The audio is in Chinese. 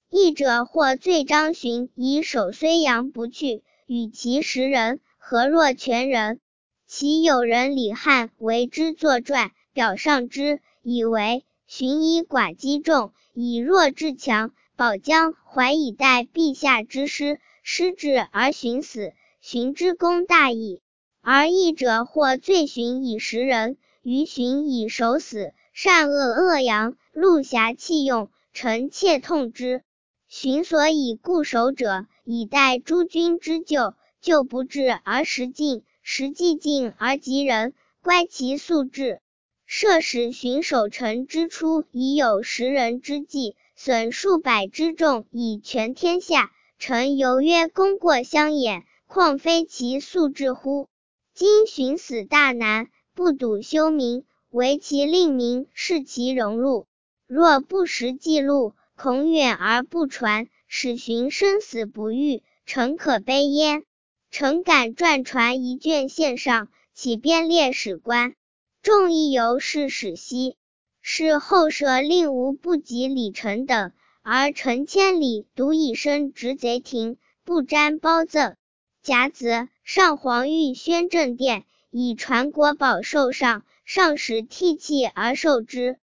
义者或罪张巡以守睢阳不去，与其食人，何若全人？其有人李翰为之作传，表上之，以为寻以寡击众，以弱制强，保江淮以待陛下之师，师至而寻死，寻之功大矣。而义者或罪寻以食人，于寻以守死，善恶恶扬，禄侠弃用，臣切痛之。寻所以固守者，以待诸君之救，救不至而时尽，时既尽而及人，乖其速至。设使寻守臣之初，已有食人之计，损数百之众以全天下，臣犹曰功过相掩，况非其速至乎？今寻死大难，不笃休民，惟其令民视其荣辱。若不实记录，恐远而不传，使寻生死不遇，诚可悲焉。臣敢撰传一卷献上，起编列史官。众议由是史希。是后舍令无不及李成等，而陈千里独以身执贼庭，不沾褒赠。甲子，上皇御宣政殿，以传国宝授上，上使涕泣而受之。